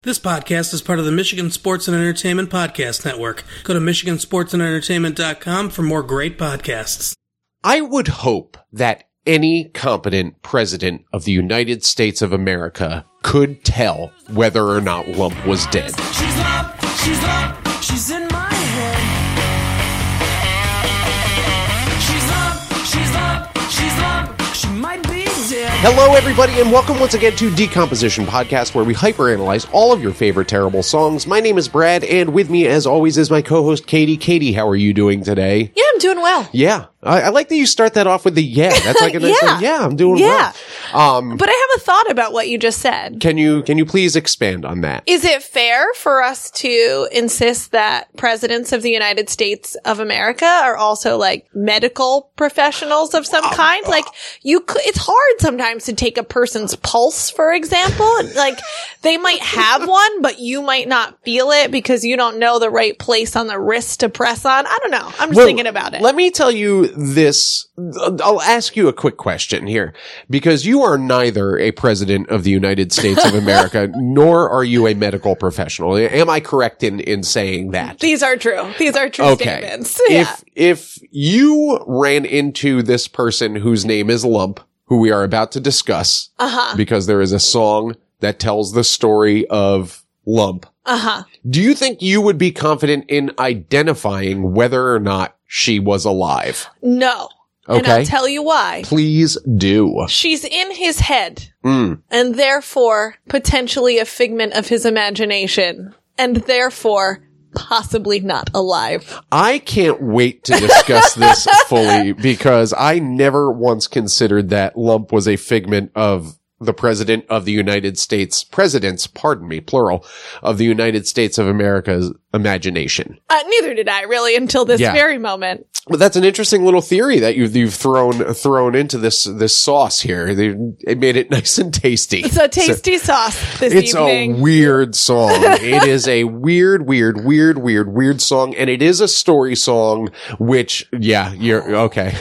This podcast is part of the Michigan Sports and Entertainment Podcast Network. Go to michigansportsandentertainment.com for more great podcasts. I would hope that any competent president of the United States of America could tell whether or not Lump was dead. She's Lump, she's in my head. She's Lump, she might be dead. Hello, everybody, and welcome once again to Decomposition Podcast, where we hyperanalyze all of your favorite terrible songs. My name is Brad, and with me, as always, is my co-host, Katie. Katie, how are you doing today? Yeah, I'm doing well. Yeah. I like that you start that off with the yeah. That's like a nice thing. Yeah, I'm doing well. But I have a thought about what you just said. Can you please expand on that? Is it fair for us to insist that presidents of the United States of America are also like medical professionals of some kind? Like it's hard sometimes to take a person's pulse, for example. Like they might have one, but you might not feel it because you don't know the right place on the wrist to press on. I don't know. I'm just thinking about it. Let me tell you this. I'll ask you a quick question here, because you are neither a president of the United States of America, nor are you a medical professional. Am I correct in saying that? These are true. These are true statements. Yeah. If you ran into this person whose name is Lump, who we are about to discuss, because there is a song that tells the story of Lump, do you think you would be confident in identifying whether or not she was alive? No. Okay. And I'll tell you why. Please do. She's in his head, and therefore potentially a figment of his imagination, and therefore possibly not alive. I can't wait to discuss this fully, because I never once considered that Lump was a figment of the president of the United States, plural, of the United States of America's imagination. Neither did I really until this very moment. But that's an interesting little theory that you've thrown into this sauce here. It made it nice and tasty. It's a tasty sauce this evening. It's a weird song. It is a weird song, and it is a story song, which, you're okay.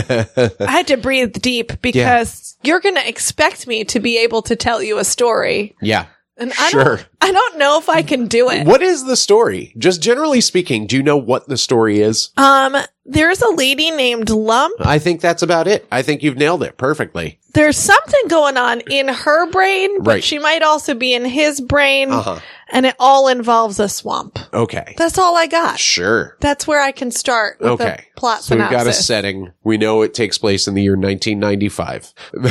I had to breathe deep because you're going to expect me to be able to tell you a story. Yeah. And I don't know if I can do it. What is the story? Just generally speaking, do you know what the story is? There's a lady named Lump. I think that's about it. I think you've nailed it perfectly. There's something going on in her brain, but right. She might also be in his brain. And it all involves a swamp. Okay. That's all I got. Sure. That's where I can start with a plot so synopsis. We've got a setting. We know it takes place in the year 1995.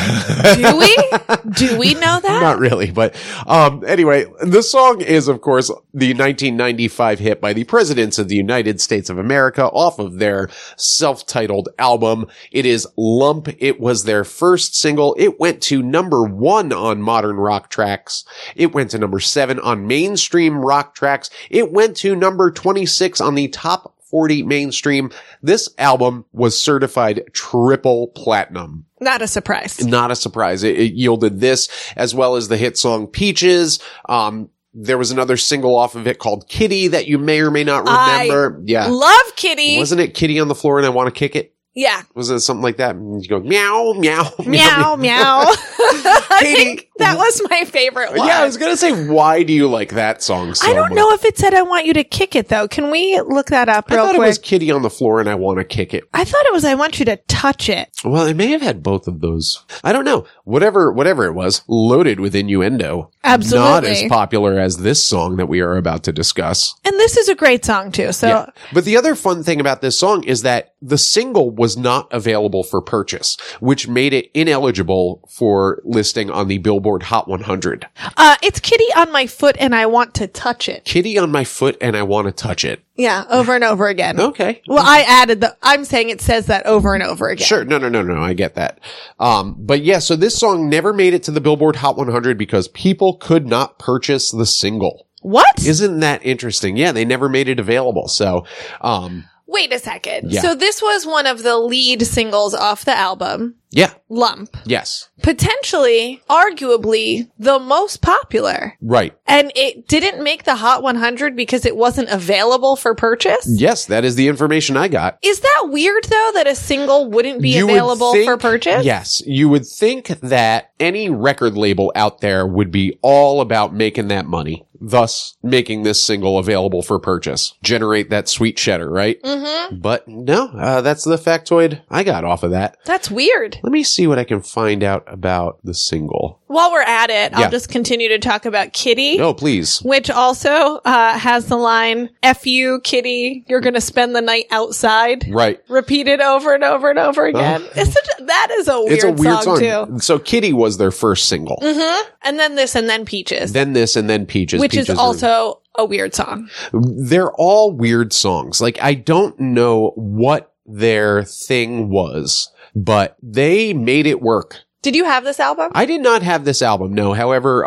Do we? Do we know that? Not really, but anyway, the song is, of course, the 1995 hit by the presidents of the United States of America off of their self-titled album. It is Lump. It was their first single. It went to number 1 on Modern Rock Tracks. It went to number 7 on Mainstream Rock Tracks. It went to number 26 on the Top 40 Mainstream. This album was certified triple platinum. Not a surprise. Not a surprise. It yielded this, as well as the hit song Peaches. There was another single off of it called Kitty that you may or may not remember. Love Kitty. Wasn't it Kitty on the Floor and I Want to Kick It? Yeah. Was it something like that? And you go, meow, meow, meow, meow. I think that was my favorite one. Yeah, I was going to say, why do you like that song so much? I don't know if it said I want you to kick it, though. Can we look that up real quick? I thought it was Kitty on the Floor and I Want to Kick It. I thought it was I want you to touch it. Well, it may have had both of those. I don't know. Whatever it was, loaded with innuendo. Absolutely. Not as popular as this song that we are about to discuss. And this is a great song, too. So, yeah. But the other fun thing about this song is that the single was not available for purchase, which made it ineligible for listing on the Billboard Hot 100. It's Kitty on my foot and I want to touch it. Kitty on my foot and I want to touch it. Yeah, over and over again. Okay. Well, I added I'm saying it says that over and over again. Sure. No. I get that. But yeah, so this song never made it to the Billboard Hot 100 because people could not purchase the single. What? Isn't that interesting? Yeah, they never made it available. So, wait a second. Yeah. So this was one of the lead singles off the album. Yeah. Lump. Yes. Potentially, arguably, the most popular. Right. And it didn't make the Hot 100 because it wasn't available for purchase? Yes, that is the information I got. Is that weird, though, that a single wouldn't be You would available think- for purchase? Yes. You would think that any record label out there would be all about making that money, thus making this single available for purchase. Generate that sweet cheddar, right? Mm-hmm. But no, that's the factoid I got off of that. That's weird. Let me see what I can find out about the single. While we're at it, Yeah. I'll just continue to talk about Kitty. No, please. Which also has the line, F you, Kitty, you're going to spend the night outside. Right. Repeated over and over and over again. That is a weird, It's a weird song. too. So Kitty was their first single. Mm-hmm. And then this and then Peaches. Then this and then Peaches. Which Peaches is also a weird song. They're all weird songs. Like, I don't know what their thing was, but they made it work. Did you have this album? I did not have this album, no. However,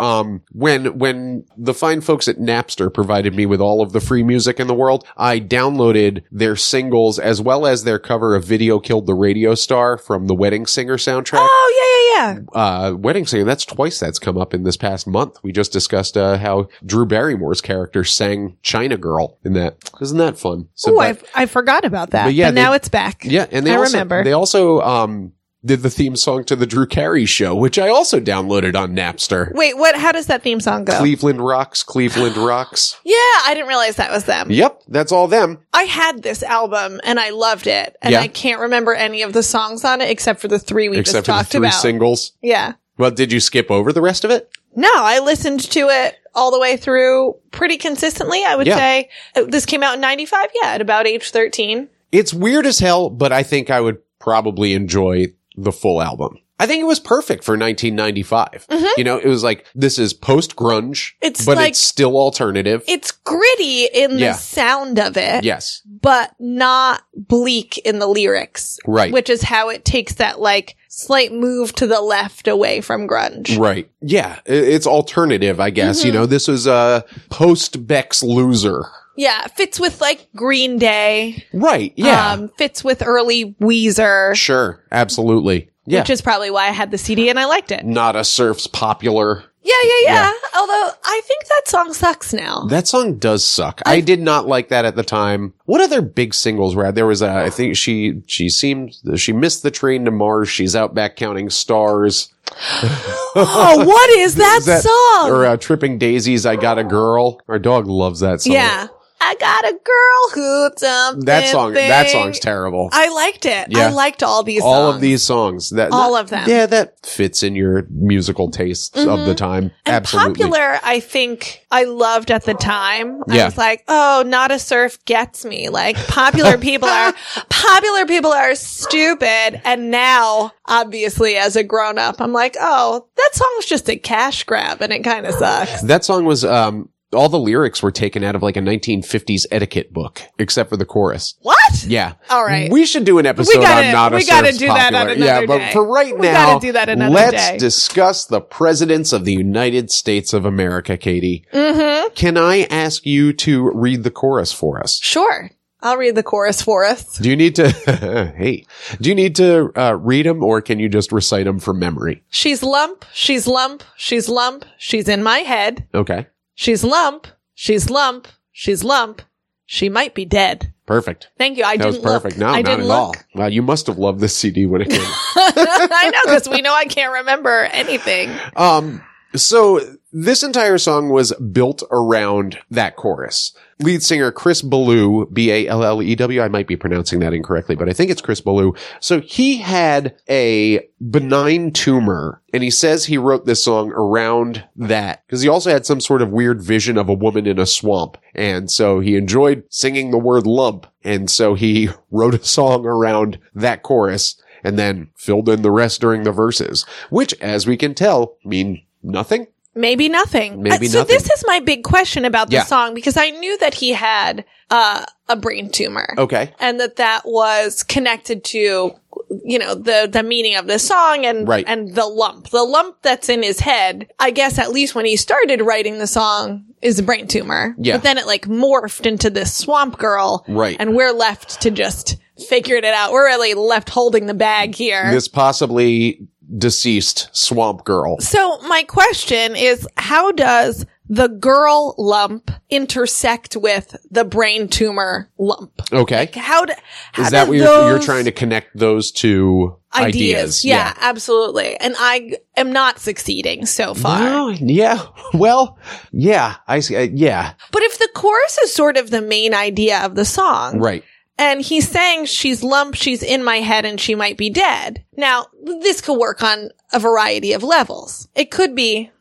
when the fine folks at Napster provided me with all of the free music in the world, I downloaded their singles as well as their cover of Video Killed the Radio Star from the Wedding Singer soundtrack. Oh, yeah. Wedding Singer, that's twice that's come up in this past month. We just discussed how Drew Barrymore's character sang China Girl in that. Isn't that fun? So, Oh, I forgot about that. but yeah, but now it's back. Yeah, and I also, remember. They also did the theme song to the Drew Carey Show, which I also downloaded on Napster. Wait, how does that theme song go? Cleveland Rocks, Cleveland Rocks. Yeah, I didn't realize that was them. Yep, that's all them. I had this album and I loved it. And Yeah. I can't remember any of the songs on it except for the three we Except just for the talked three about. singles. Yeah. Well, did you skip over the rest of it? No, I listened to it all the way through pretty consistently. I would Yeah. say this came out in 95. Yeah, at about age 13. It's weird as hell, but I think I would probably enjoy the full album. I think it was perfect for 1995. You know, it was like, this is post-grunge, It's but like- it's still alternative. It's gritty in Yeah. the sound of it, Yes. but not bleak in the lyrics. Right. Which is how it takes that like slight move to the left away from grunge. Right. Yeah. It's alternative, I guess. You know, this was post-Beck's Loser. Yeah, fits with like Green Day. Right. Yeah. Fits with early Weezer, Sure. Absolutely. Yeah. which is probably why I had the CD and I liked it. Not a Surf's popular. Yeah. Although I think that song sucks now. That song does suck. I did not like that at the time. What other big singles were out? There was I think she missed the train to Mars. She's out back counting stars. Oh, what is that, song? Or Tripping Daisies, I Got a Girl. Our dog loves that song. Yeah. I got a girl who something. That song's terrible. I liked it. Yeah. I liked all these All songs. of these songs. All of them. Yeah, that fits in your musical tastes of the time. And Absolutely. Popular, I think I loved at the time. I Yeah. was like, oh, Not a Surf gets me. Like popular people are stupid. And now, obviously, as a grown up, I'm like, oh, that song's just a cash grab and it kind of sucks. That song was, all the lyrics were taken out of like a 1950s etiquette book, except for the chorus. What? Yeah. All right. We should do an episode on Not a we gotta Surf's do that on Popular. another Yeah, but day. for right We now, gotta do that another let's day. discuss the presidents of the United States of America, Katie. Mm-hmm. Can I ask you to read the chorus for us? Sure. I'll read the chorus for us. Do you need to, do you need to read them or can you just recite them from memory? She's lump. She's lump. She's lump. She's in my head. Okay. She's lump. She's lump. She's lump. She might be dead. Perfect. Thank you. I That was didn't perfect. look. No, I not didn't at look. all. Wow, you must have loved this CD when it came. I know, because we know I can't remember anything. So this entire song was built around that chorus. Lead singer Chris Ballou, Ballew, I might be pronouncing that incorrectly, but I think it's Chris Ballou. So he had a benign tumor, and he says he wrote this song around that, because he also had some sort of weird vision of a woman in a swamp, and so he enjoyed singing the word lump, and so he wrote a song around that chorus, and then filled in the rest during the verses, which, as we can tell, mean nothing. Maybe nothing. Maybe so nothing. this is my big question about the Yeah. song, because I knew that he had a brain tumor. Okay. And that was connected to, you know, the meaning of the song and, Right. and the lump. The lump that's in his head, I guess at least when he started writing the song, is a brain tumor. Yeah. But then it like morphed into this swamp girl. Right. And we're left to just figured it out. We're really left holding the bag here. This possibly deceased swamp girl. So my question is, how does the girl lump intersect with the brain tumor lump? Okay. How Is that what you're trying to connect those two ideas? Yeah, absolutely. And I am not succeeding so far. Well, yeah. Well, yeah. I see. Yeah. But if the chorus is sort of the main idea of the song. Right. And he's saying she's lump, she's in my head, and she might be dead. Now, this could work on a variety of levels. It could be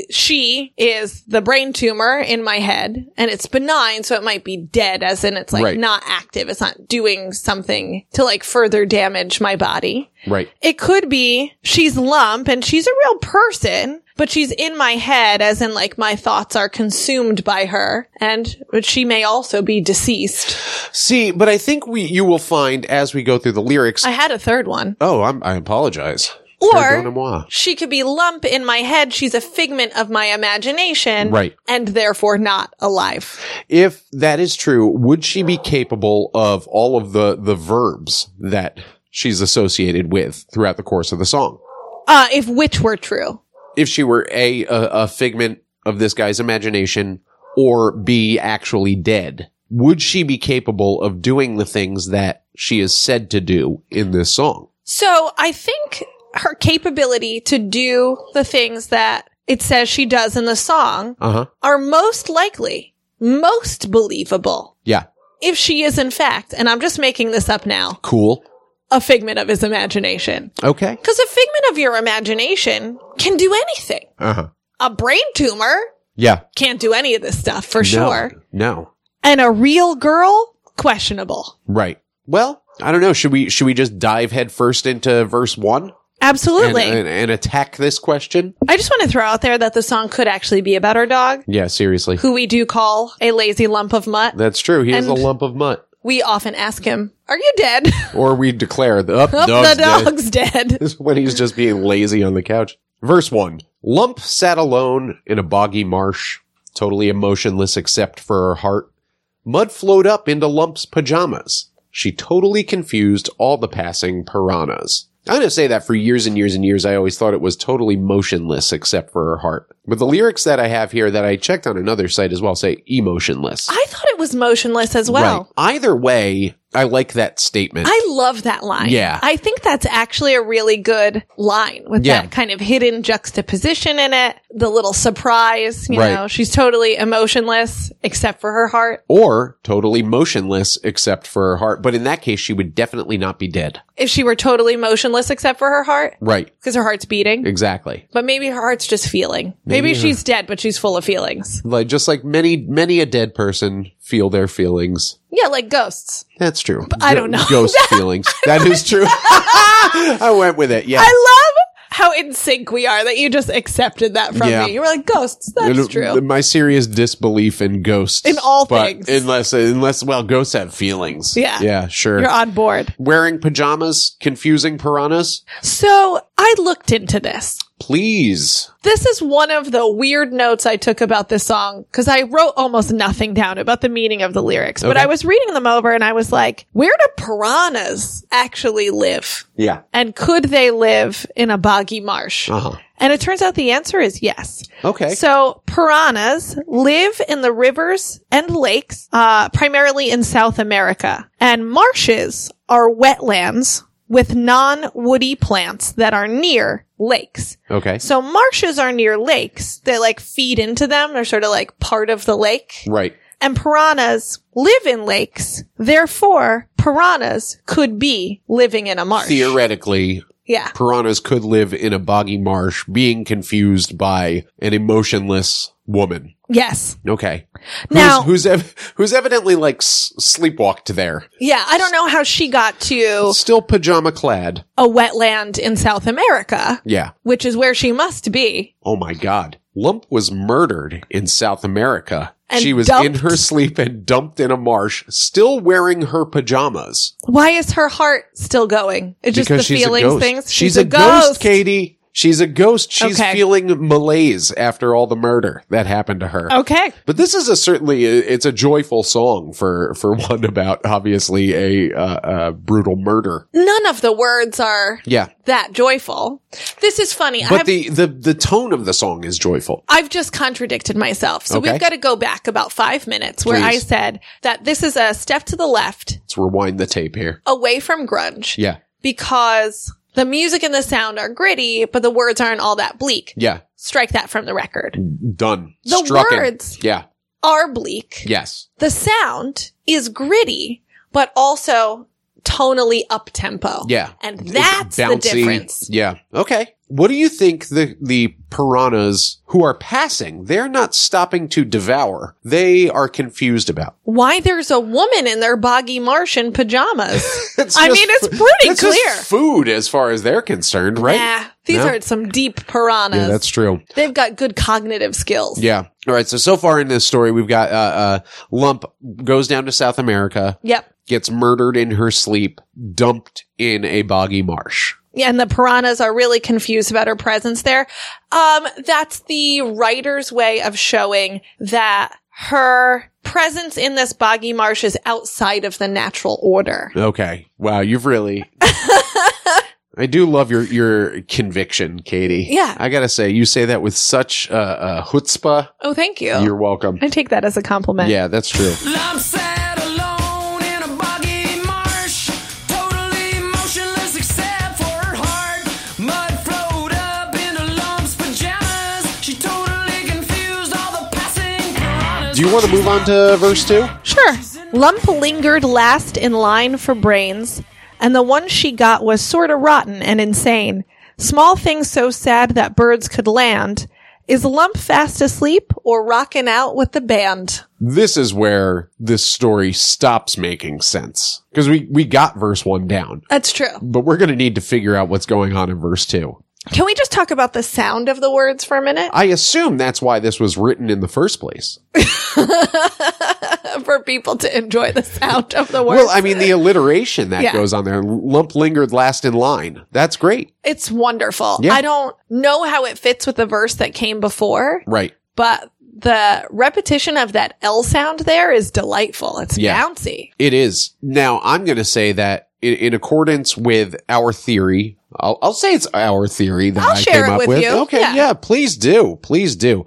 she is the brain tumor in my head, and it's benign, so it might be dead, as in it's like Right. not active. It's not doing something to like further damage my body. Right. It could be she's lump, and she's a real person, but she's in my head, as in like my thoughts are consumed by her, but she may also be deceased. See, but I think you will find as we go through the lyrics. I had a third one. Oh, I apologize. Or Pardon moi. she could be lump in my head. She's a figment of my imagination. Right. And therefore not alive. If that is true, would she be capable of all of the verbs that she's associated with throughout the course of the song? If which were true. If she were a figment of this guy's imagination, or B, actually dead, would she be capable of doing the things that she is said to do in this song? So I think her capability to do the things that it says she does in the song are most likely, most believable. Yeah. If she is in fact, and I'm just making this up now, Cool. a figment of his imagination. Okay. Because a figment of your imagination can do anything. A brain tumor Yeah. can't do any of this stuff for sure. No. And a real girl, questionable. Right. Well, I don't know. Should we just dive headfirst into verse 1? Absolutely. And attack this question? I just want to throw out there that the song could actually be about our dog, Yeah, seriously. who we do call a lazy lump of mutt. That's true. He is a And- lump of mutt. We often ask him, "Are you dead?" Or we declare the The dog's dead. This is when he's just being lazy on the couch. Verse 1. Lump sat alone in a boggy marsh, totally emotionless except for her heart. Mud flowed up into Lump's pajamas. She totally confused all the passing piranhas. I'm going to say that for years and years and years, I always thought it was totally motionless except for her heart. But the lyrics that I have here that I checked on another site as well say emotionless. I thought it was motionless as well. Right. Either way, I like that statement. I love that line. Yeah. I think that's actually a really good line with Yeah. that kind of hidden juxtaposition in it. The little surprise, you Right. know, she's totally emotionless except for her heart. Or totally motionless except for her heart. But in that case, she would definitely not be dead. If she were totally motionless except for her heart, Right. because her heart's beating. Exactly. But maybe her heart's just feeling. Maybe she's dead, but she's full of feelings. Like, just like many a dead person feel their feelings. Yeah, like ghosts. That's true. I don't know. Ghost feelings. That is true. I went with it. Yeah. I love how in sync we are that you just accepted that from Yeah. me. You were like, ghosts. That's true. My serious disbelief in ghosts. In all But things. Unless, well, ghosts have feelings. Yeah. Yeah, sure. You're on board. Wearing pajamas, confusing piranhas? So I looked into this. Please. This is one of the weird notes I took about this song because I wrote almost nothing down about the meaning of the lyrics. But Okay. I was reading them over and I was like, where do piranhas actually live? Yeah. And could they live in a boggy marsh? Uh-huh. And it turns out the answer is yes. Okay. So piranhas live in the rivers and lakes, primarily in South America. And marshes are wetlands with non-woody plants that are near lakes. Okay. So marshes are near lakes. They like feed into them. They're sort of like part of the lake. Right. And piranhas live in lakes. Therefore, piranhas could be living in a marsh. Theoretically, Yeah. piranhas could live in a boggy marsh being confused by an emotionless woman. Yes. Okay. Now- who's evidently like sleepwalked there. Yeah. I don't know how she got to Still pajama clad. a wetland in South America, Yeah. which is where she must be. Oh my God. Lump was murdered in South America. And She was dumped? in her sleep and dumped in a marsh, still wearing her pajamas. Why is her heart still going? It's just Because the she's a feelings ghost. things. She's a ghost, Katie. She's a ghost. She's Okay. feeling malaise after all the murder that happened to her. Okay. But this is it's a joyful song for one about obviously a brutal murder. None of the words are Yeah. that joyful. This is funny. But the tone of the song is joyful. I've just contradicted myself. So Okay. we've got to go back about 5 minutes where I Please. said that this is a step to the left Let's rewind the tape here. away from grunge Yeah. because the music and the sound are gritty, but the words aren't all that bleak. Yeah. Strike that from the record. Done. The Strucken. words Yeah. are bleak. Yes. The sound is gritty, but also tonally up-tempo. Yeah. And It's that's the bouncy. difference. Yeah. Okay. What do you think the piranhas who are passing, they're not stopping to devour. They are confused about. Why there's a woman in their boggy Martian pajamas. It's I just mean, it's fu- pretty it's just clear. food as far as they're concerned, right? Yeah, these No? are some deep piranhas. Yeah, that's true. They've got good cognitive skills. Yeah. All right. So far in this story, we've got Lump goes down to South America, Yep. gets murdered in her sleep, dumped in a boggy marsh. Yeah, and the piranhas are really confused about her presence there. That's the writer's way of showing that her presence in this boggy marsh is outside of the natural order. Okay. Wow. You've really. I do love your conviction, Katie. Yeah. I gotta say, you say that with such chutzpah. Oh, thank you. You're welcome. I take that as a compliment. Yeah, that's true. I'm sat alone in a boggy marsh, totally motionless except for her heart. Mud flowed up into Lump's pajamas. She totally confused all the passing piranhas. Do you want to move on to verse 2? Sure. Lump lingered last in line for brains, and the one she got was sort of rotten and insane. Small things so sad that birds could land. Is Lump fast asleep or rockin' out with the band? This is where this story stops making sense. Because we got verse 1 down. That's true. But we're going to need to figure out what's going on in verse 2. Can we just talk about the sound of the words for a minute? I assume that's why this was written in the first place. For people to enjoy the sound of the words. Well, I mean, the alliteration that Yeah. goes on there. Lump lingered last in line. That's great. It's wonderful. Yeah. I don't know how it fits with the verse that came before, Right. but the repetition of that L sound there is delightful. It's Yeah. bouncy. It is. Now, I'm going to say that in accordance with our theory, I'll say it's our theory that I'll I share came it up with with. you. Okay, Yeah. yeah, please do. Please do.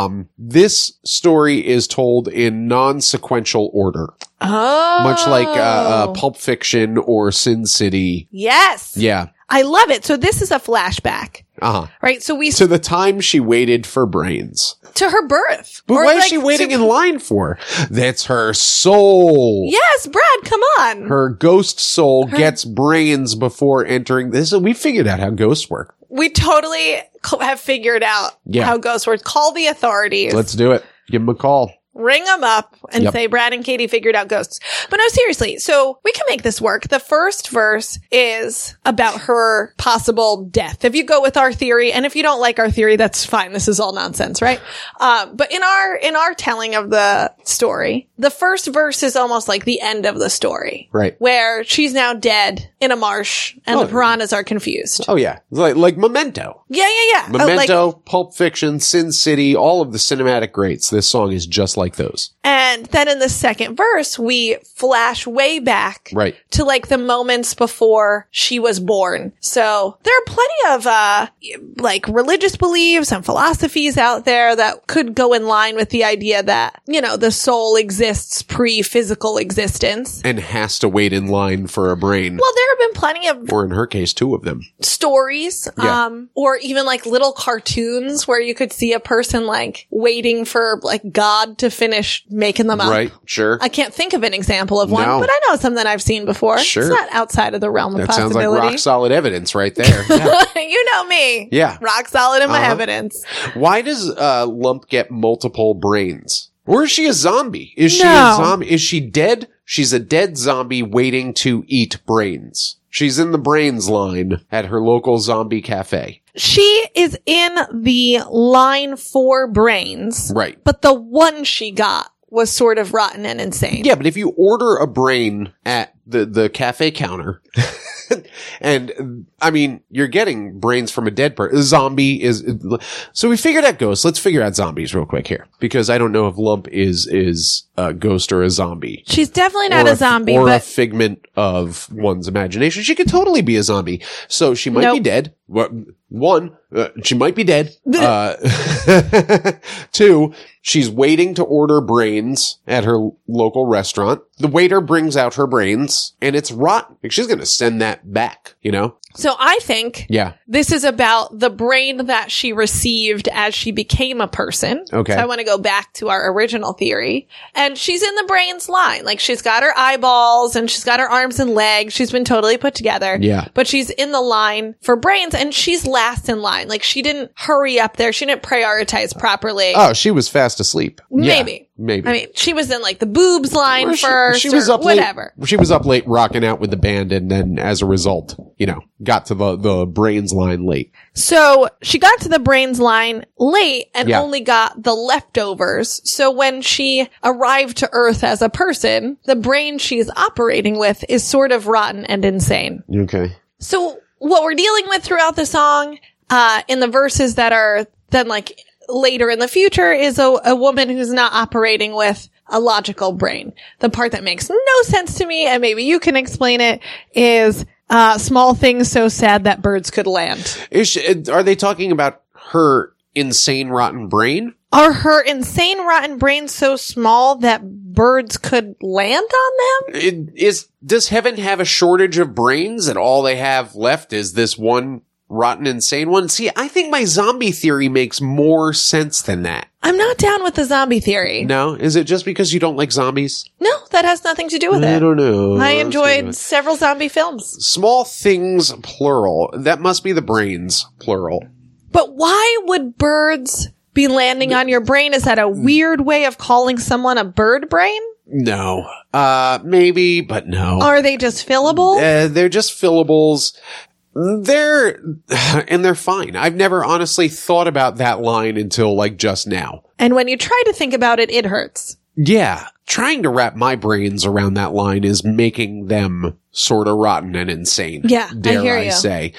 This story is told in non-sequential order, Oh. much like Pulp Fiction or Sin City. Yes. Yeah. I love it. So this is a flashback, Uh-huh. right? So we To the time she waited for brains. to her birth. But Or why is like she waiting to- in line for? That's her soul. Yes, Brad, come on. Her ghost soul gets brains before entering this. We figured out how ghosts work. We totally have figured out Yeah. how ghosts work. Call the authorities. Let's do it. Give them a call. Ring them up and Yep. say Brad and Katie figured out ghosts. But no, seriously. So we can make this work. The first verse is about her possible death. If you go with our theory, and if you don't like our theory, that's fine. This is all nonsense, right? But in our telling of the story, the first verse is almost like the end of the story. Right. Where she's now dead in a marsh and Oh. the piranhas are confused. Oh, yeah. Like Memento. Yeah. Memento, Pulp Fiction, Sin City, all of the cinematic greats. This song is just like those. And then in the second verse, we flash way back Right. to like the moments before she was born. So there are plenty of like religious beliefs and philosophies out there that could go in line with the idea that, you know, the soul exists pre-physical existence. And has to wait in line for a brain. Well, there have been plenty of Or in her case, 2 of them. stories, Yeah. or even like little cartoons where you could see a person like waiting for like God to finish making them up. Right. Sure. I can't think of an example of one, No. but I know something I've seen before. Sure. It's not outside of the realm of That sounds like possibility. rock solid evidence right there. Yeah. You know me. Yeah. Rock solid in my Uh-huh. evidence. Why does Lump get multiple brains? Or is she a zombie? Is she No. a zombie? Is she dead? She's a dead zombie waiting to eat brains. She's in the brains line at her local zombie cafe. She is in the line for brains, Right. but the one she got was sort of rotten and insane. Yeah, but if you order a brain at the cafe counter. And I mean, you're getting brains from a dead person. Zombie is, so we figured out ghosts. Let's figure out zombies real quick here, because I don't know if Lump is a ghost or a zombie. She's definitely not a zombie, or a but figment of one's imagination. She could totally be a zombie. So she might be Nope. dead. One, she might be dead. 2, she's waiting to order brains at her local restaurant. The waiter brings out her brains and it's rotten. Like, she's going to send that back, you know? so I think Yeah. this is about the brain that she received as she became a person. Okay. So I want to go back to our original theory. And she's in the brains line. Like, she's got her eyeballs and she's got her arms and legs. She's been totally put together. Yeah. But she's in the line for brains and she's last in line. Like, she didn't hurry up there. She didn't prioritize properly. Oh, she was fast asleep. Maybe. Yeah, maybe. I mean, she was in like the boobs line Well, first she was or up whatever. late. She was up late rocking out with the band, and then as a result, you know, got to the brains line late. So she got to the brains line late and Yeah. only got the leftovers. So when she arrived to Earth as a person, the brain she's operating with is sort of rotten and insane. Okay. So what we're dealing with throughout the song, in the verses that are then like later in the future, is a woman who's not operating with a logical brain. The part that makes no sense to me, and maybe you can explain it, is small things so sad that birds could land. Are they talking about her insane rotten brain? Are her insane rotten brains so small that birds could land on them? Does heaven have a shortage of brains and all they have left is this one rotten insane one? See, I think my zombie theory makes more sense than that. I'm not down with the zombie theory. No? Is it just because you don't like zombies? No, that has nothing to do with I it. don't know. I was enjoyed thinking- several zombie films. Small things, plural. That must be the brains, plural. But why would birds be landing on your brain? Is that a weird way of calling someone a bird brain? No. Maybe, but no. Are they just fillable? They're just fillables. They're fine. I've never honestly thought about that line until like just now. And when you try to think about it, it hurts. Yeah. Trying to wrap my brains around that line is making them sort of rotten and insane. Yeah, I dare hear I you. say.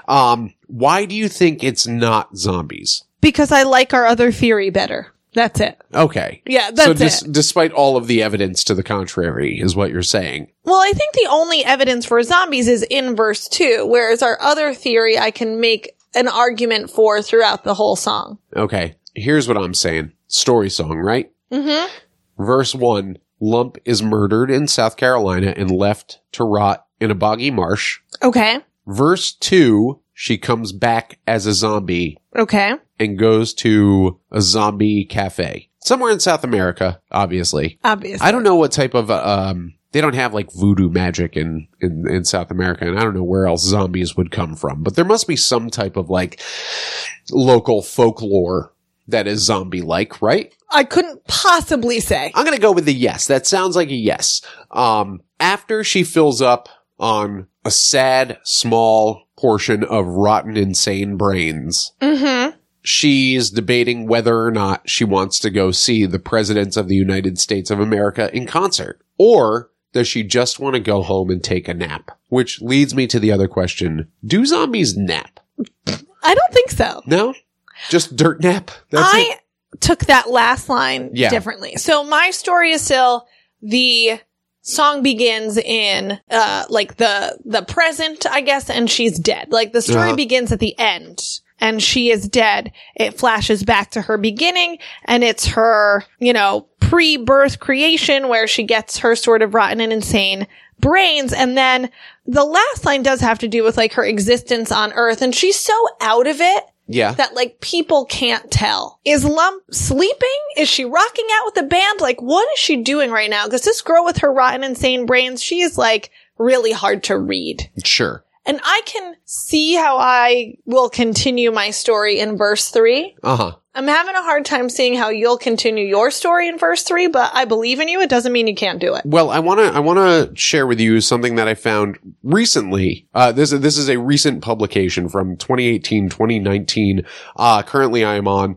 Why do you think it's not zombies? Because I like our other theory better. That's it. Okay. Yeah, that's so it. despite all of the evidence to the contrary is what you're saying. Well, I think the only evidence for zombies is in verse 2, whereas our other theory I can make an argument for throughout the whole song. Okay. Here's what I'm saying. Story song, right? Mm-hmm. Verse 1, Lump is murdered in South Carolina and left to rot in a boggy marsh. Okay. Verse 2, she comes back as a zombie Okay. and goes to a zombie cafe. Somewhere in South America, obviously. Obviously. I don't know what type of, they don't have like voodoo magic in South America, and I don't know where else zombies would come from, but there must be some type of like local folklore that is zombie-like, right? I couldn't possibly say. I'm going to go with the yes. That sounds like a yes. After she fills up on a sad, small portion of rotten, insane brains, Mm-hmm. she's debating whether or not she wants to go see the presidents of the United States of America in concert. Or does she just want to go home and take a nap? Which leads me to the other question. Do zombies nap? I don't think so. No? Just dirt nap? That's it? I took that last line Yeah. differently. So my story is still the song begins in like the present, I guess, and she's dead. Like the story Uh-huh. begins at the end and she is dead. It flashes back to her beginning and it's her, pre-birth creation where she gets her sort of rotten and insane brains. And then the last line does have to do with like her existence on Earth, and she's so out of it Yeah. that like people can't tell. Is Lump sleeping? Is she rocking out with the band? Like, what is she doing right now? Because this girl with her rotten, insane brains, she is like really hard to read. Sure. And I can see how I will continue my story in verse 3. Uh-huh. I'm having a hard time seeing how you'll continue your story in verse 3, but I believe in you. It doesn't mean you can't do it. Well, I want to share with you something that I found recently. This is a recent publication from 2018, 2019. Currently I am on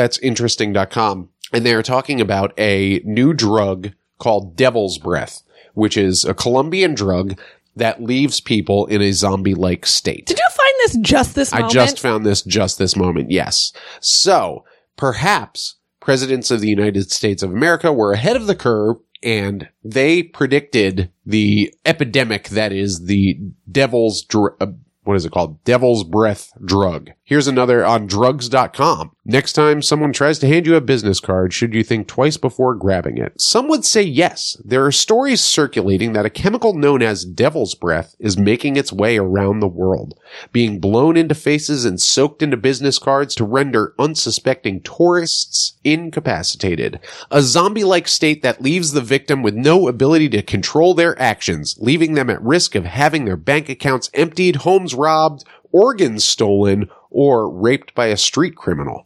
allthat'sinteresting.com, and they are talking about a new drug called Devil's Breath, which is a Colombian drug that leaves people in a zombie-like state. Did you find this just this moment? I just found this just this moment, yes. So, perhaps presidents of the United States of America were ahead of the curve and they predicted the epidemic that is the devil's what is it called? Devil's breath drug. Here's another on drugs.com. Next time someone tries to hand you a business card, should you think twice before grabbing it? Some would say yes. There are stories circulating that a chemical known as devil's breath is making its way around the world, being blown into faces and soaked into business cards to render unsuspecting tourists incapacitated. A zombie-like state that leaves the victim with no ability to control their actions, leaving them at risk of having their bank accounts emptied, homes robbed, organs stolen, or raped by a street criminal.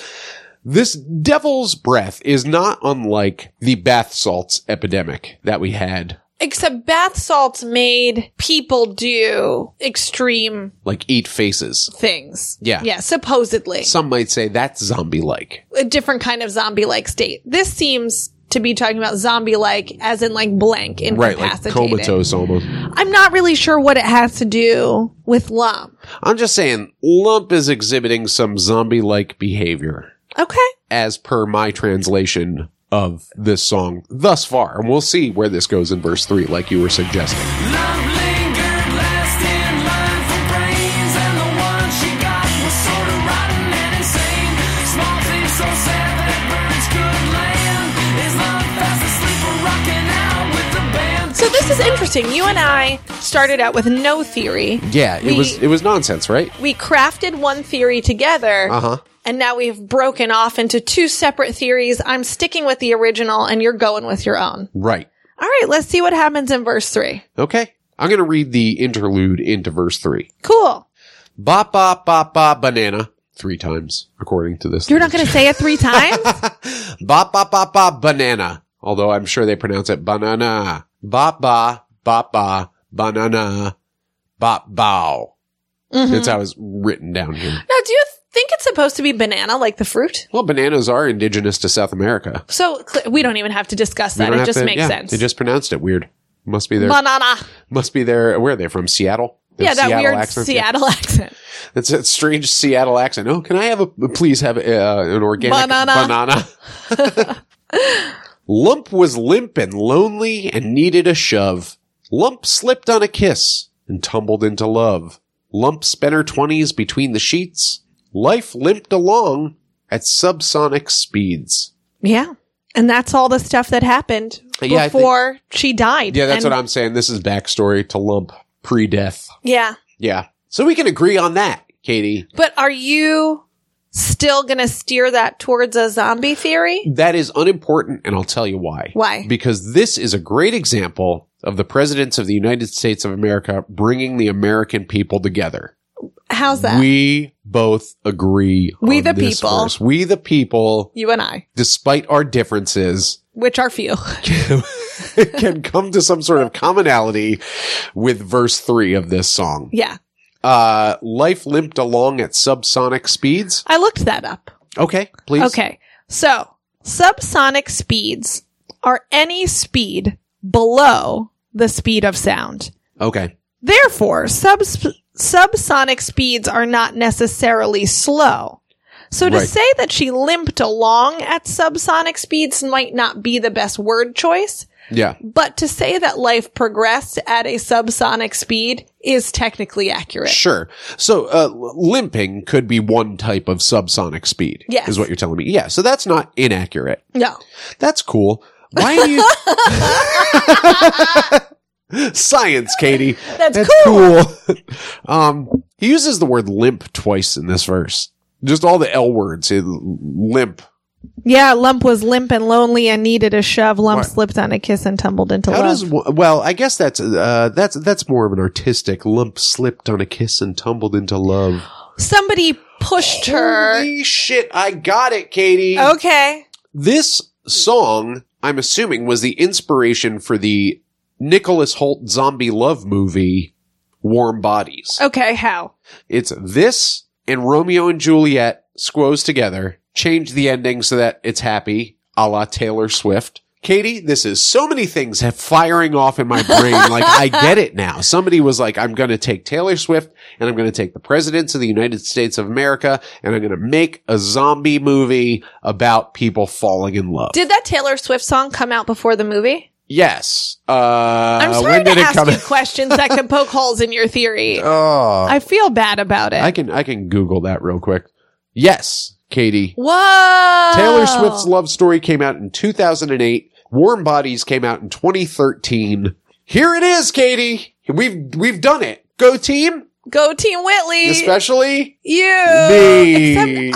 This devil's breath is not unlike the bath salts epidemic that we had. Except bath salts made people do extreme Like eat faces. things. Yeah. Yeah, supposedly. Some might say that's zombie-like. A different kind of zombie-like state. This seems to be talking about zombie-like as in like blank, Right, incapacitated. like comatose almost. I'm not really sure what it has to do with lump. I'm just saying, Lump is exhibiting some zombie-like behavior, Okay. as per my translation of this song thus far. And we'll see where this goes in verse 3, like you were suggesting. Love lingered last in line for brains, and the one she got was sort of rotten and insane. Small things so sad that birds could land. Is love fast asleep or rocking out with the band? So this is interesting. You and I started out with no theory. Yeah, it was nonsense, right? We crafted one theory together. Uh-huh. And now we've broken off into two separate theories. I'm sticking with the original and you're going with your own. Right. All right, let's see what happens in verse 3. Okay. I'm going to read the interlude into verse 3. Cool. Bop, bop, bop, bop, banana. 3 times, according to this. You're not going to say it 3 times? Bop, bop, bop, bop, banana. Although I'm sure they pronounce it banana. Bop, ba, bop, ba, banana, bop, bow. That's how it's written down here. Now, do you think it's supposed to be banana, like the fruit? Well, bananas are indigenous to South America. So we don't even have to discuss that. It just makes sense. They just pronounced it weird. Must be there. Banana. Must be there. Where are they from? Seattle? Yeah, that Seattle weird accent? Seattle accent. It's a strange Seattle accent. Oh, can I please have an organic Banana. Lump was limp and lonely and needed a shove. Lump slipped on a kiss and tumbled into love. Lump spent her 20s between the sheets. Life limped along at subsonic speeds. Yeah. And that's all the stuff that happened Yeah, before she died. Yeah, that's what I'm saying. This is backstory to Lump pre-death. Yeah. Yeah. So we can agree on that, Katie. But are you still going to steer that towards a zombie theory? That is unimportant, and I'll tell you why. Why? Because this is a great example of the presidents of the United States of America bringing the American people together. How's that? We both agree We on the this people. verse. We the people, You and I, despite our differences, which are few. can come to some sort of commonality with verse 3 of this song. Yeah. Life limped along at subsonic speeds. I looked that up. Okay, please. Okay. So, subsonic speeds are any speed below the speed of sound. Okay. Therefore, subsonic speeds are not necessarily slow. So to Right. say that she limped along at subsonic speeds might not be the best word choice, Yeah. but to say that life progressed at a subsonic speed is technically accurate. Sure. So, limping could be one type of subsonic speed. Yes. Is what you're telling me. Yeah. So that's not inaccurate. No. That's cool. Why do you... Science, Katie. That's cool. He uses the word limp twice in this verse. Just all the L words. Limp. Yeah, Lump was limp and lonely and needed a shove. Lump What? slipped on a kiss and tumbled into How love. does, well, I guess that's more of an artistic. Lump slipped on a kiss and tumbled into love. Somebody pushed her. Holy shit, I got it, Katie. Okay. This song, I'm assuming, was the inspiration for the Nicholas Hoult zombie love movie, Warm Bodies. Okay, how? It's this and Romeo and Juliet squoze together, change the ending so that it's happy, a la Taylor Swift, Katie, this is so many things firing off in my brain. Like, I get it now. Somebody was like, I'm going to take Taylor Swift and I'm going to take the presidents of the United States of America and I'm going to make a zombie movie about people falling in love. Did that Taylor Swift song come out before the movie? Yes. I'm sorry when to did it ask come you out? questions that can poke holes in your theory. Oh, I feel bad about it. I can Google that real quick. Yes, Katie. Whoa! Taylor Swift's Love Story came out in 2008. Warm Bodies came out in 2013. Here it is, Katie. We've done it. Go team. Go Team Whitley. Especially you. me. Except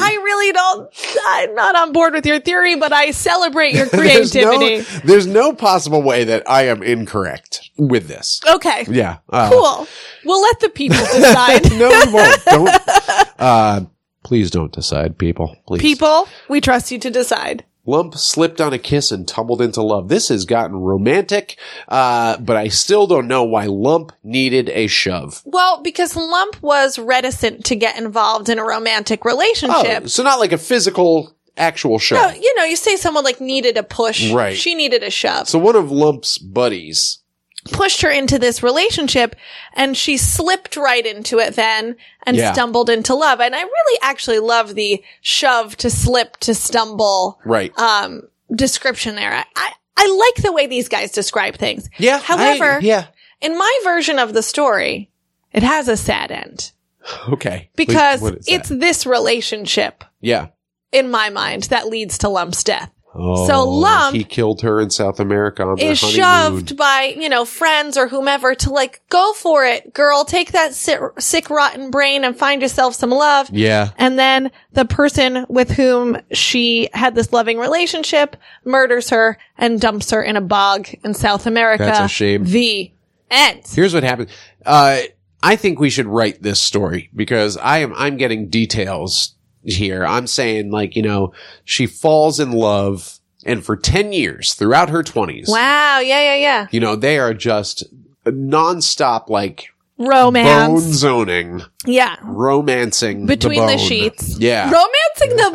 I'm not on board with your theory, but I celebrate your creativity. There's no possible way that I am incorrect with this. Okay. Yeah. Cool. We'll let the people decide. No, we won't. Don't. Please don't decide, people. Please. People, we trust you to decide. Lump slipped on a kiss and tumbled into love. This has gotten romantic, but I still don't know why Lump needed a shove. Well, because Lump was reticent to get involved in a romantic relationship. Oh, so not like a physical, actual shove. No, you say someone like needed a push. Right. She needed a shove. So one of Lump's buddies pushed her into this relationship and she slipped right into it then and stumbled into love. And I really actually love the shove to slip to stumble right description there. I like the way these guys describe things. Yeah. However, in my version of the story, it has a sad end. Okay. Because what is it's that? this relationship Yeah. in my mind that leads to Lump's death. Oh, So Lump he killed her in South America on their is honeymoon. shoved by, friends or whomever to like, go for it, girl, take that sick, rotten brain and find yourself some love. Yeah. And then the person with whom she had this loving relationship murders her and dumps her in a bog in South America. That's a shame. The end. Here's what happened. I think we should write this story because I'm getting details here. I'm saying she falls in love and for 10 years throughout her 20s. Wow. Yeah. They are just nonstop bone Romance. zoning, Yeah. romancing Between the the bone. sheets. Yeah. Romancing the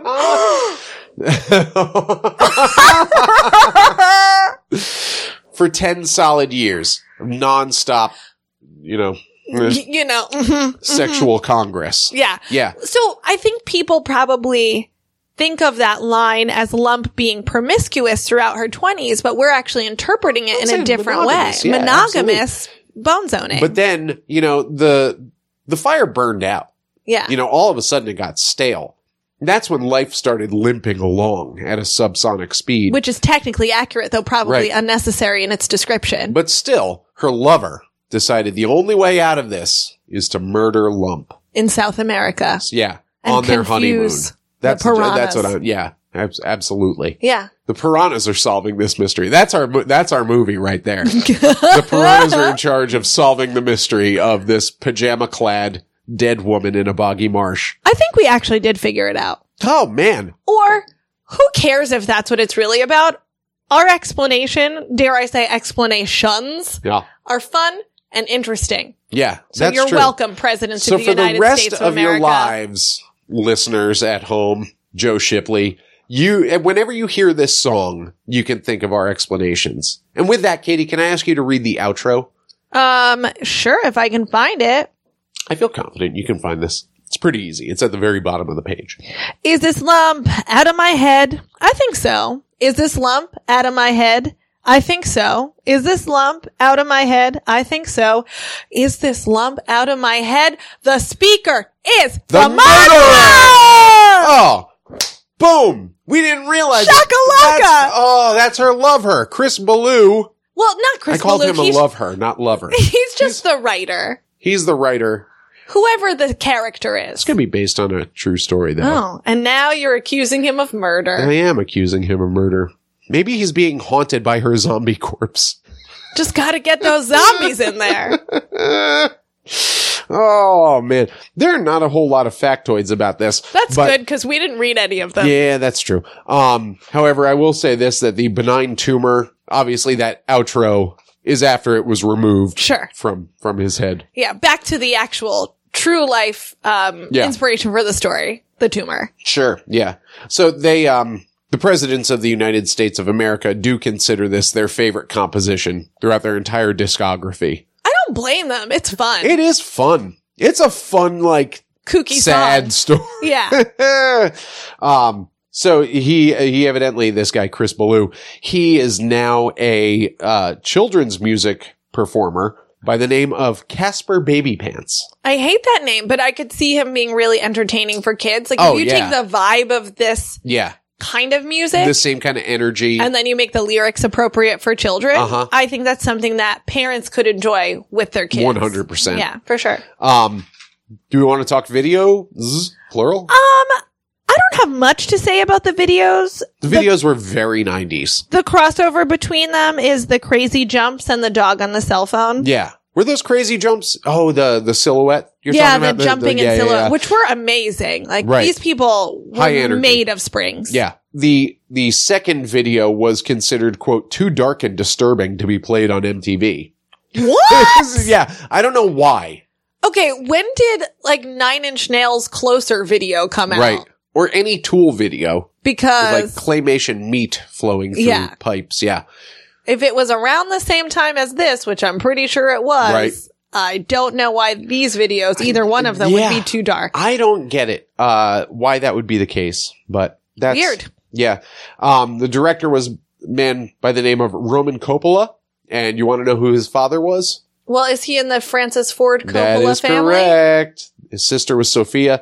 bone. For 10 solid years. Nonstop, sexual congress. Yeah. Yeah. So I think people probably think of that line as Lump being promiscuous throughout her 20s, but we're actually interpreting it in a different way. Monogamous, yeah, Monogamous bone zoning. But then, the fire burned out. yeah. All of a sudden it got stale. That's when life started limping along at a subsonic speed. Which is technically accurate, though probably Right. unnecessary in its description. But still, her lover decided the only way out of this is to murder Lump. in South America. Yeah. And on their honeymoon. confuse That's the piranhas. that's what absolutely. Yeah. The piranhas are solving this mystery. That's our movie right there. The piranhas are in charge of solving the mystery of this pajama-clad dead woman in a boggy marsh. I think we actually did figure it out. Oh, man. Or who cares if that's what it's really about? Our explanation, dare I say explanations, Yeah. are fun and interesting. Yeah, So that's you're true. welcome, Presidents So of the for the United rest States of your America. lives, listeners at home, Joe Shipley, whenever you hear this song, you can think of our explanations. And with that, Katie, can I ask you to read the outro? Sure, if I can find it. I feel confident you can find this. It's pretty easy. It's at the very bottom of the page. Is this lump out of my head? I think so. Is this lump out of my head? I think so. Is this lump out of my head? I think so. Is this lump out of my head? The speaker is the murderer! Oh, boom. We didn't realize it. Shakalaka! That's her lover, Chris Ballou. Well, not Chris I called Ballou. him a love her, not lover. He's just the writer. He's the writer. Whoever the character is. It's going to be based on a true story, though. Oh, and now you're accusing him of murder. I am accusing him of murder. Maybe he's being haunted by her zombie corpse. Just gotta get those zombies in there. Oh, man. There are not a whole lot of factoids about this. That's but- good, because we didn't read any of them. Yeah, that's true. However, I will say this, that the benign tumor, obviously that outro is after it was removed Sure. from his head. Yeah, back to the actual true life Yeah. inspiration for the story, the tumor. Sure. Yeah. So they The presidents of the United States of America do consider this their favorite composition throughout their entire discography. I don't blame them. It's fun. It is fun. It's a fun, like, Kooky sad song. story. Yeah. So he evidently, this guy, Chris Ballou, he is now a children's music performer by the name of Casper Baby Pants. I hate that name, but I could see him being really entertaining for kids. Like, Oh, if you yeah. take the vibe of this Yeah. kind of music The same kind of energy. and then you make the lyrics appropriate for children, Uh-huh. I think that's something that parents could enjoy with their kids. 100%. Yeah, for sure. Do we want to talk video? Plural? I don't have much to say about the videos. The videos were very 90s. The crossover between them is the crazy jumps and the dog on the cell phone. Yeah. Were those crazy jumps? Oh, the silhouette you're Yeah, talking about? the jumping yeah, in silhouette, yeah. which were amazing. Like, Right. these people High were energy. made of springs. Yeah. The second video was considered, quote, too dark and disturbing to be played on MTV. What? Yeah. I don't know why. Okay, when did, like, 9 Inch Nails Closer video come out? Right. Or any Tool video. With, like Because claymation meat flowing through Yeah. pipes. Yeah. if it was around the same time as this, which I'm pretty sure it was, Right. I don't know why these videos, either one of them, Yeah. would be too dark. I don't get it, why that would be the case, but that's Weird. Yeah. The director was a man by the name of Roman Coppola. And you want to know who his father was? Well, is he in the Francis Ford That Coppola is family? correct. His sister was Sophia.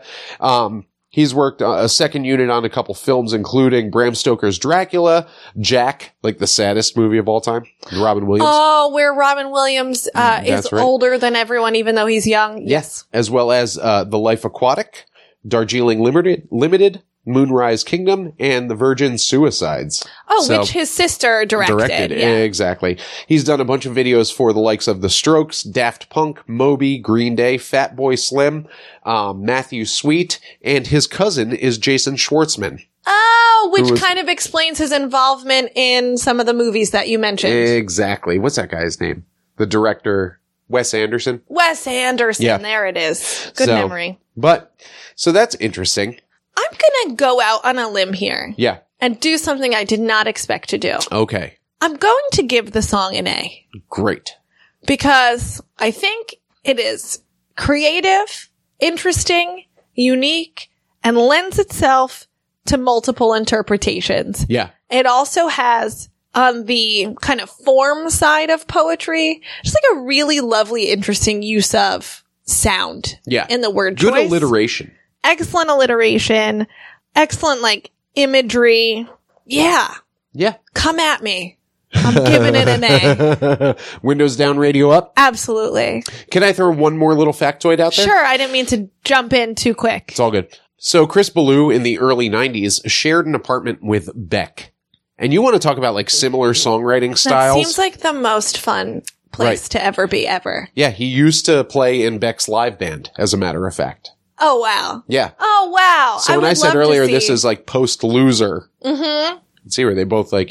He's worked a second unit on a couple films, including Bram Stoker's Dracula, Jack, like the saddest movie of all time, Robin Williams. Oh, where Robin Williams is That's right. older than everyone, even though he's young. Yes. As well as The Life Aquatic, Darjeeling Limited, Moonrise Kingdom, and The Virgin Suicides. Oh, So- which his sister directed. Yeah. Exactly. He's done a bunch of videos for the likes of The Strokes, Daft Punk, Moby, Green Day, Fatboy Slim, Matthew Sweet, and his cousin is Jason Schwartzman. Oh, which Who was- kind of explains his involvement in some of the movies that you mentioned. Exactly. What's that guy's name? The director, Wes Anderson. Wes Anderson. Yeah. There it is. Good So- memory. But, so that's interesting. I'm going to go out on a limb here Yeah. and do something I did not expect to do. Okay. I'm going to give the song an A Great. because I think it is creative, interesting, unique, and lends itself to multiple interpretations. Yeah. It also has, on the kind of form side of poetry, just like a really lovely, interesting use of sound Yeah. in the word Good choice. alliteration. Excellent alliteration. Excellent, like, imagery. Yeah. Yeah. Come at me. I'm giving it an A. Windows down, radio up. Absolutely. Can I throw one more little factoid out there? Sure, I didn't mean to jump in too quick. It's all good. So Chris Ballou in the early 90s shared an apartment with Beck. And you want to talk about like similar songwriting That styles? seems like the most fun place Right. to ever be ever. Yeah, he used to play in Beck's live band, as a matter of fact. Oh, wow. Yeah. Oh, wow. So when I would said love to earlier, this see- is like post-loser. Mm-hmm. See where they both like,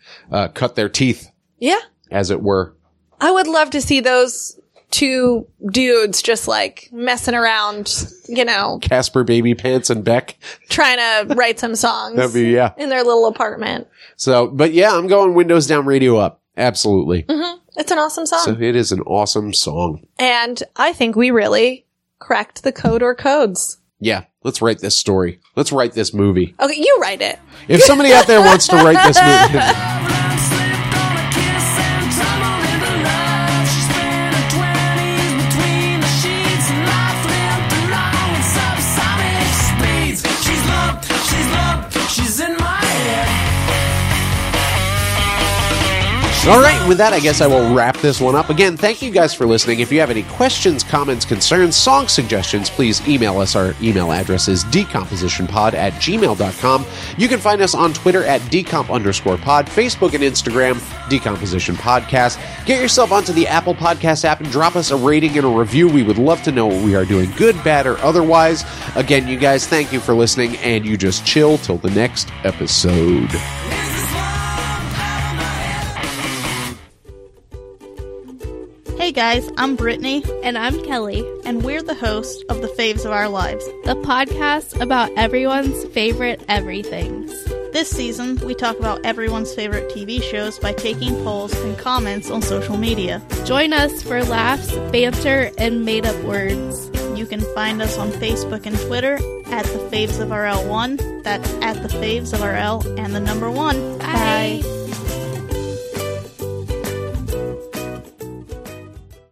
cut their teeth, Yeah. as it were. I would love to see those two dudes just like messing around, Casper Baby Pants and Beck. trying to write some songs That'd be, yeah. in their little apartment. So, but yeah, I'm going Windows down, radio up. Absolutely. It's an awesome song. So it is an awesome song. And I think we really cracked the code or codes. Yeah, let's write this story. Let's write this movie. Okay, you write it. If somebody out there wants to write this movie, Slipped on a kiss and tumbled into love. She spent her 20s between the sheets, and life lived along at subsonic speeds. She's loved, she's in my head. all right, with that, I guess I will wrap this one up. Again, thank you guys for listening. If you have any questions, comments, concerns, song suggestions, please email us. Our email address is decompositionpod@gmail.com. You can find us on Twitter at decomp_pod, Facebook and Instagram, Decomposition Podcast. Get yourself onto the Apple Podcast app and drop us a rating and a review. We would love to know what we are doing, good, bad, or otherwise. Again, you guys, thank you for listening, and you just chill till the next episode. Hey guys, I'm Brittany, And I'm Kelly, and we're the hosts of The Faves of Our Lives. the podcast about everyone's favorite everythings. This season, we talk about everyone's favorite TV shows by taking polls and comments on social media. Join us for laughs, banter, and made-up words. You can find us on Facebook and Twitter at The Faves of RL1. That's at The Faves of RL and the number 1. Bye.